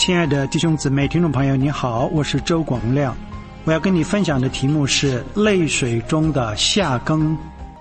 亲爱的弟兄姊妹听众朋友你好，我是周广亮。我要跟你分享的题目是泪水中的夏耕。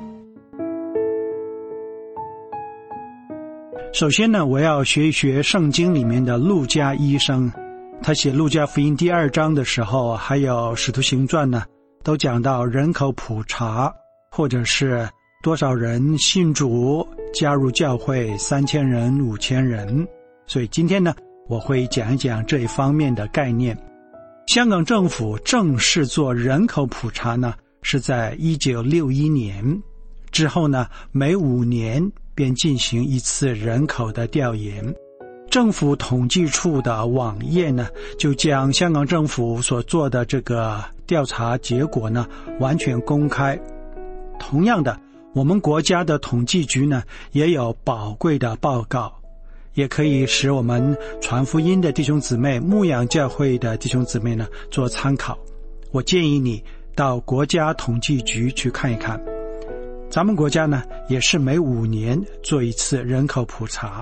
首先呢，我要学一学圣经里面的路加医生，他写路加福音第2章的时候，还有使徒行传呢，都讲到人口普查，或者是多少人信主加入教会，3000人5000人。所以今天呢，我会讲一讲这一方面的概念。香港政府正式做人口普查呢，是在1961年之后呢，每5年便进行一次人口的调研。政府统计处的网页呢，就将香港政府所做的这个调查结果呢，完全公开。同样的，我们国家的统计局呢，也有宝贵的报告，也可以使我们传福音的弟兄姊妹、牧养教会的弟兄姊妹呢做参考。我建议你到国家统计局去看一看。咱们国家呢，也是每5年做一次人口普查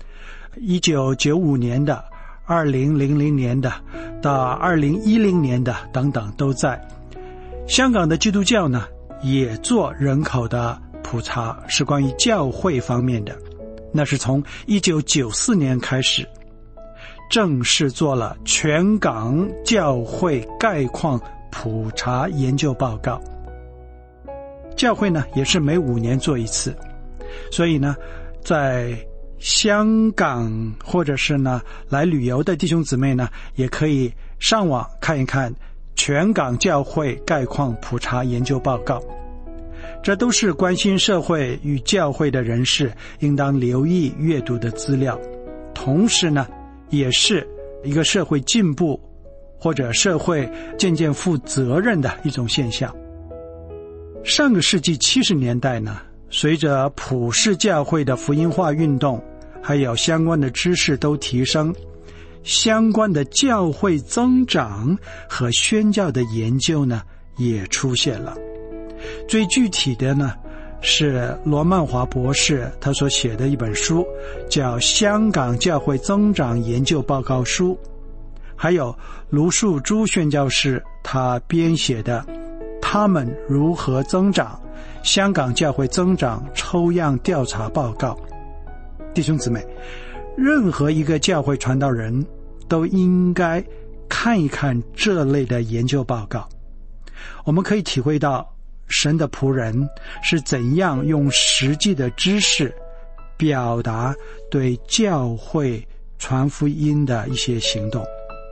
，1995年的、2000年的到2010年的等等都在。香港的基督教呢，也做人口的普查，是关于教会方面的。那是从1994年开始，正式做了全港教会概况普查研究报告。教会呢，也是每5年做一次，所以呢，在香港或者是呢来旅游的弟兄姊妹呢，也可以上网看一看全港教会概况普查研究报告。这都是关心社会与教会的人士应当留意阅读的资料，同时呢，也是一个社会进步或者社会渐渐负责任的一种现象。上个世纪70年代呢，随着普世教会的福音化运动，还有相关的知识都提升，相关的教会增长和宣教的研究呢，也出现了。最具体的呢，是罗曼华博士他所写的一本书，叫《香港教会增长研究报告书》，还有卢树珠宣教士他编写的《他们如何增长：香港教会增长抽样调查报告》。弟兄姊妹，任何一个教会传道人都应该看一看这类的研究报告，我们可以体会到神的仆人是怎样用实际的知识表达对教会传福音的一些行动。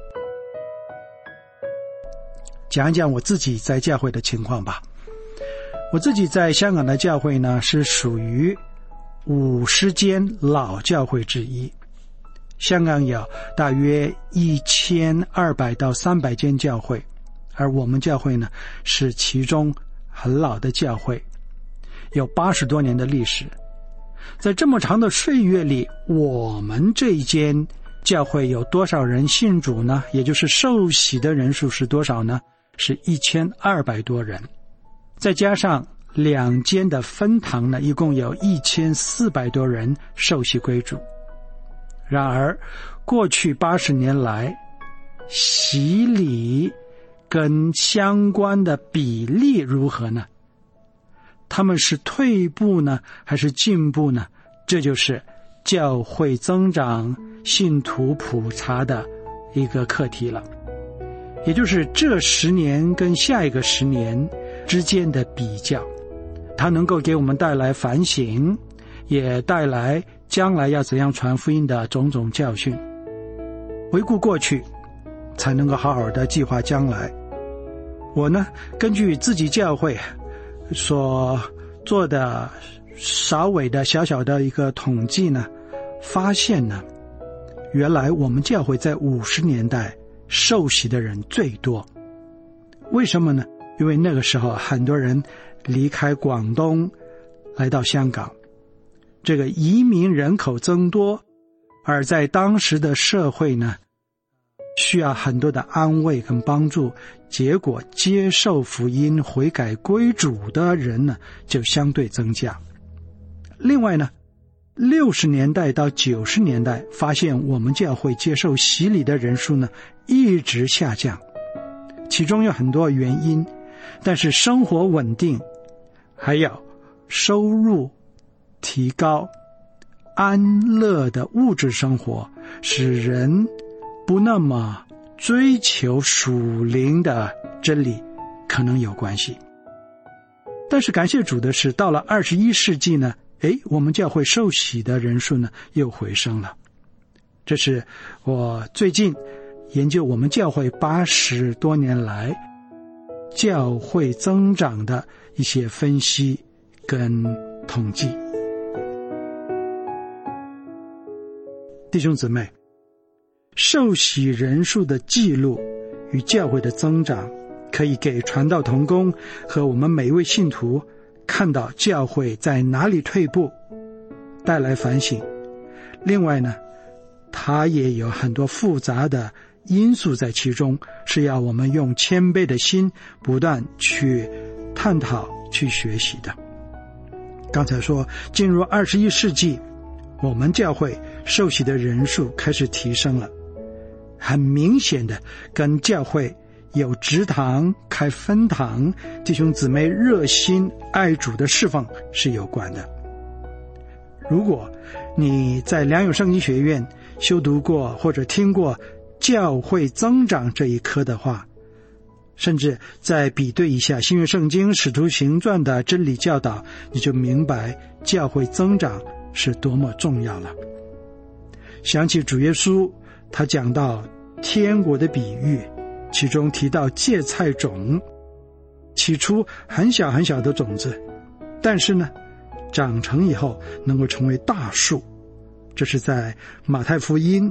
讲一讲我自己在教会的情况吧。我自己在香港的教会呢，是属于50间老教会之一。香港有大约1200到300间教会，而我们教会呢，是其中很老的教会，有80多年的历史。在这么长的岁月里，我们这一间教会有多少人信主呢？也就是受洗的人数是多少呢？是1200多人。再加上2间的分堂呢，一共有1400多人受洗归主。然而过去80年来，洗礼跟相关的比例如何呢？他们是退步呢，还是进步呢？这就是教会增长信徒普查的一个课题了，也就是这10年跟下一个10年之间的比较，它能够给我们带来反省，也带来将来要怎样传福音的种种教训。回顾过去，才能够好好的计划将来。我呢，根据自己教会所做的稍微的小小的一个统计呢，发现呢，原来我们教会在50年代受洗的人最多。为什么呢？因为那个时候很多人离开广东来到香港，这个移民人口增多，而在当时的社会呢，需要很多的安慰跟帮助，结果接受福音悔改归主的人呢，就相对增加。另外呢， 60年代到90年代，发现我们教会接受洗礼的人数呢一直下降，其中有很多原因，但是生活稳定，还有收入提高，安乐的物质生活，使人不那么追求属灵的真理，可能有关系。但是感谢主的是，到了21世纪呢，我们教会受洗的人数呢又回升了。这是我最近研究我们教会80多年来教会增长的一些分析跟统计。弟兄姊妹，受洗人数的记录与教会的增长，可以给传道同工和我们每一位信徒看到教会在哪里退步，带来反省。另外呢，它也有很多复杂的因素在其中，是要我们用谦卑的心不断去探讨去学习的。刚才说进入21世纪，我们教会受洗的人数开始提升了，很明显的跟教会有植堂开分堂，弟兄姊妹热心爱主的侍奉是有关的。如果你在良友圣经学院修读过或者听过教会增长这一科的话，甚至再比对一下新约圣经使徒行传的真理教导，你就明白教会增长是多么重要了。想起主耶稣他讲到天国的比喻，其中提到芥菜种，起初很小很小的种子，但是呢长成以后能够成为大树。这是在马太福音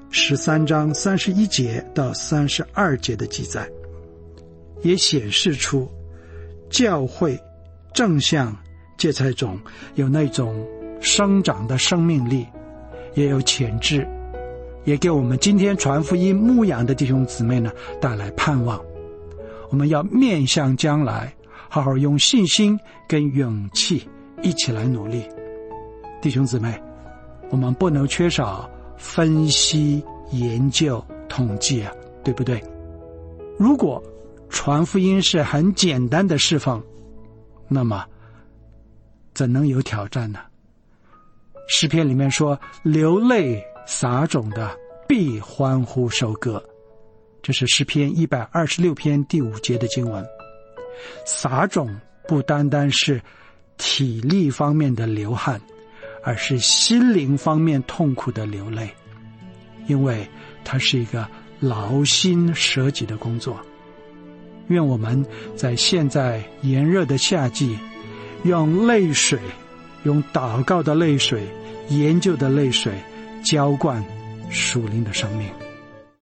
13章31节到32节的记载，也显示出教会正像芥菜种有那种生长的生命力，也有潜质，也给我们今天传福音牧养的弟兄姊妹呢带来盼望。我们要面向将来，好好用信心跟勇气一起来努力。弟兄姊妹，我们不能缺少分析、研究、统计啊，对不对？如果传福音是很简单的侍奉，那么怎能有挑战呢？诗篇里面说，流泪撒种的必欢呼收割，这是诗篇126篇第5节的经文。撒种不单单是体力方面的流汗，而是心灵方面痛苦的流泪，因为它是一个劳心舍己的工作。愿我们在现在炎热的夏季，用泪水，用祷告的泪水，研究的泪水，浇灌属灵的生命。